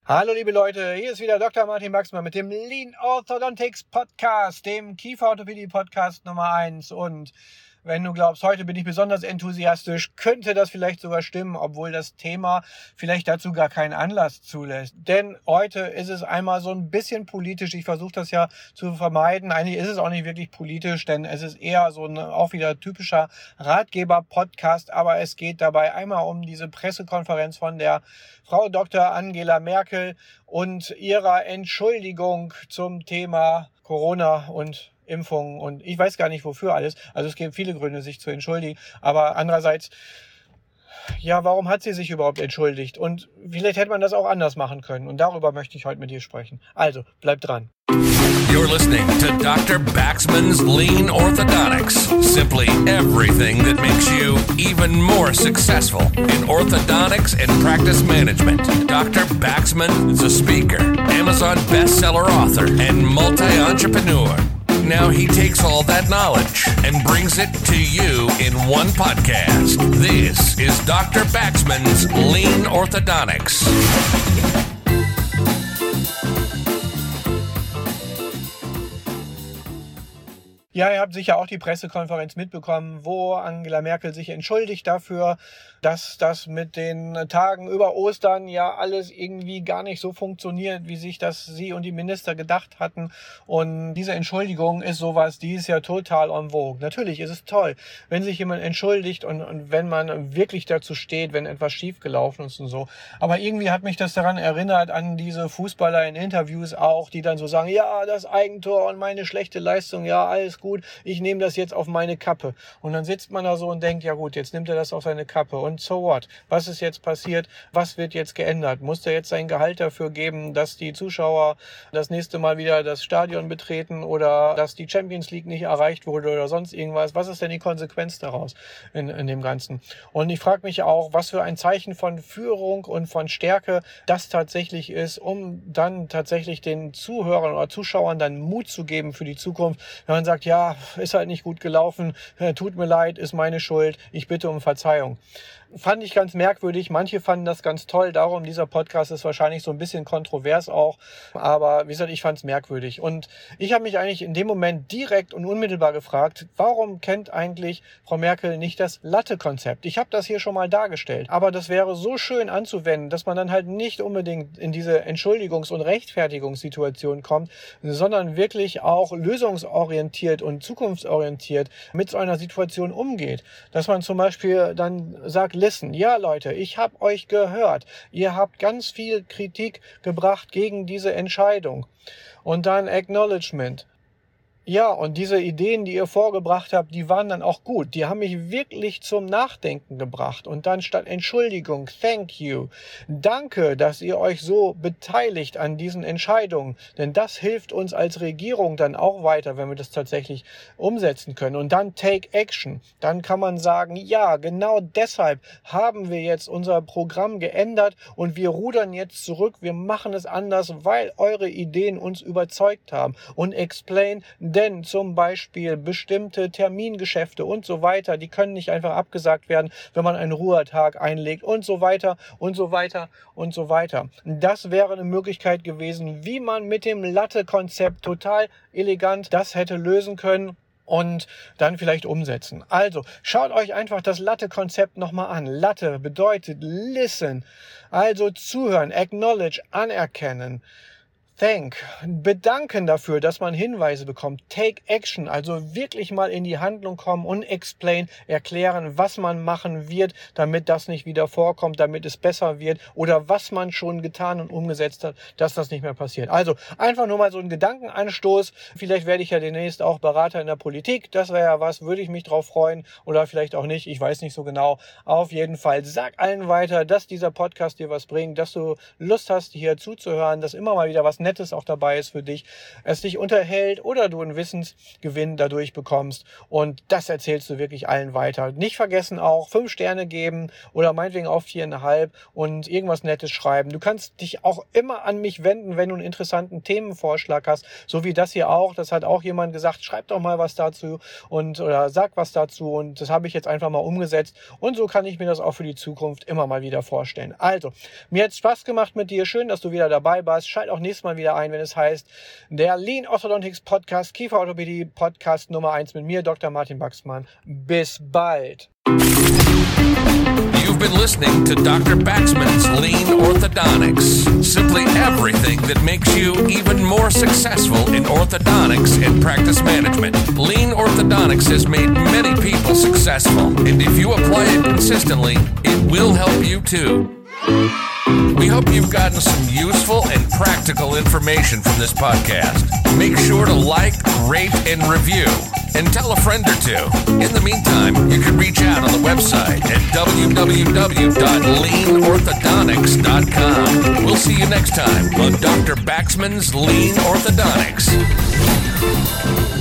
Hallo liebe Leute, hier ist wieder Dr. Martin Baxmann mit dem Lean Orthodontics Podcast, dem Kieferorthopädie Podcast Nummer 1. Und wenn du glaubst, heute bin ich besonders enthusiastisch, könnte das vielleicht sogar stimmen, obwohl das Thema vielleicht dazu gar keinen Anlass zulässt. Denn heute ist es einmal so ein bisschen politisch. Ich versuche das ja zu vermeiden. Eigentlich ist es auch nicht wirklich politisch, denn es ist eher so ein auch wieder typischer Ratgeber-Podcast. Aber es geht dabei einmal um diese Pressekonferenz von der Frau Dr. Angela Merkel und ihrer Entschuldigung zum Thema Corona und Impfungen und ich weiß gar nicht wofür alles. Also es gibt viele Gründe, sich zu entschuldigen. Aber andererseits, ja, warum hat sie sich überhaupt entschuldigt? Und vielleicht hätte man das auch anders machen können. Und darüber möchte ich heute mit dir sprechen. Also, bleib dran. You're listening to Dr. Baxman's Lean Orthodontics. Simply everything that makes you even more successful in orthodontics and practice management. Dr. Baxman is a speaker, Amazon bestseller author, and multi-entrepreneur. Now he takes all that knowledge and brings it to you in one podcast. This is Dr. Baxman's Lean Orthodontics. Ja, ihr habt sicher auch die Pressekonferenz mitbekommen, wo Angela Merkel sich entschuldigt dafür, dass das mit den Tagen über Ostern ja alles irgendwie gar nicht so funktioniert, wie sich das sie und die Minister gedacht hatten. Und diese Entschuldigung ist sowas, die ist ja total en vogue. Natürlich ist es toll, wenn sich jemand entschuldigt und wenn man wirklich dazu steht, wenn etwas schiefgelaufen ist und so. Aber irgendwie hat mich das daran erinnert an diese Fußballer in Interviews auch, die dann so sagen, ja, das Eigentor und meine schlechte Leistung, ja, alles gut, ich nehme das jetzt auf meine Kappe. Und dann sitzt man da so und denkt, ja gut, jetzt nimmt er das auf seine Kappe. Und so what? Was ist jetzt passiert? Was wird jetzt geändert? Muss er jetzt sein Gehalt dafür geben, dass die Zuschauer das nächste Mal wieder das Stadion betreten oder dass die Champions League nicht erreicht wurde oder sonst irgendwas? Was ist denn die Konsequenz daraus in dem Ganzen? Und ich frage mich auch, was für ein Zeichen von Führung und von Stärke das tatsächlich ist, um dann tatsächlich den Zuhörern oder Zuschauern dann Mut zu geben für die Zukunft, wenn man sagt, ja, ist halt nicht gut gelaufen, tut mir leid, ist meine Schuld, ich bitte um Verzeihung. Fand ich ganz merkwürdig, manche fanden das ganz toll, darum dieser Podcast ist wahrscheinlich so ein bisschen kontrovers auch, aber wie gesagt, ich fand es merkwürdig und ich habe mich eigentlich in dem Moment direkt und unmittelbar gefragt, warum kennt eigentlich Frau Merkel nicht das Latte-Konzept? Ich habe das hier schon mal dargestellt, aber das wäre so schön anzuwenden, dass man dann halt nicht unbedingt in diese Entschuldigungs- und Rechtfertigungssituation kommt, sondern wirklich auch lösungsorientiert und zukunftsorientiert mit so einer Situation umgeht, dass man zum Beispiel dann sagt, listen, ja Leute, ich habe euch gehört. Ihr habt ganz viel Kritik gebracht gegen diese Entscheidung. Und dann Acknowledgement. Ja, und diese Ideen, die ihr vorgebracht habt, die waren dann auch gut. Die haben mich wirklich zum Nachdenken gebracht. Und dann statt Entschuldigung, thank you. Danke, dass ihr euch so beteiligt an diesen Entscheidungen. Denn das hilft uns als Regierung dann auch weiter, wenn wir das tatsächlich umsetzen können. Und dann take action. Dann kann man sagen, ja, genau deshalb haben wir jetzt unser Programm geändert und wir rudern jetzt zurück. Wir machen es anders, weil eure Ideen uns überzeugt haben. Und explain, denn zum Beispiel bestimmte Termingeschäfte und so weiter, die können nicht einfach abgesagt werden, wenn man einen Ruhetag einlegt und so weiter und so weiter und so weiter. Das wäre eine Möglichkeit gewesen, wie man mit dem Latte-Konzept total elegant das hätte lösen können und dann vielleicht umsetzen. Also, schaut euch einfach das Latte-Konzept nochmal an. Latte bedeutet listen, also zuhören, acknowledge, anerkennen. Thank, bedanken dafür, dass man Hinweise bekommt. Take action, also wirklich mal in die Handlung kommen und explain, erklären, was man machen wird, damit das nicht wieder vorkommt, damit es besser wird oder was man schon getan und umgesetzt hat, dass das nicht mehr passiert. Also einfach nur mal so ein Gedankenanstoß. Vielleicht werde ich ja demnächst auch Berater in der Politik. Das wäre ja was, würde ich mich drauf freuen oder vielleicht auch nicht. Ich weiß nicht so genau. Auf jeden Fall sag allen weiter, dass dieser Podcast dir was bringt, dass du Lust hast, hier zuzuhören, dass immer mal wieder was Nettes auch dabei ist für dich, es dich unterhält oder du einen Wissensgewinn dadurch bekommst. Und das erzählst du wirklich allen weiter. Nicht vergessen auch 5 Sterne geben oder meinetwegen auch 4,5 und irgendwas Nettes schreiben. Du kannst dich auch immer an mich wenden, wenn du einen interessanten Themenvorschlag hast, so wie das hier auch. Das hat auch jemand gesagt, schreib doch mal was dazu oder sag was dazu, und das habe ich jetzt einfach mal umgesetzt, und so kann ich mir das auch für die Zukunft immer mal wieder vorstellen. Also, mir hat es Spaß gemacht mit dir. Schön, dass du wieder dabei warst. Schalt auch nächstes Mal wieder ein, wenn es heißt, der Lean Orthodontics Podcast, Kieferorthopädie Podcast Nummer 1 mit mir, Dr. Martin Baxmann. Bis bald. You've been listening to Dr. Baxman's Lean Orthodontics. Simply everything that makes you even more successful in orthodontics and practice management. Lean Orthodontics has made many people successful, and if you apply it consistently, it will help you too. We hope you've gotten some useful and practical information from this podcast. Make sure to like, rate, and review, and tell a friend or two. In the meantime, you can reach out on the website at www.leanorthodontics.com. We'll see you next time on Dr. Baxman's Lean Orthodontics.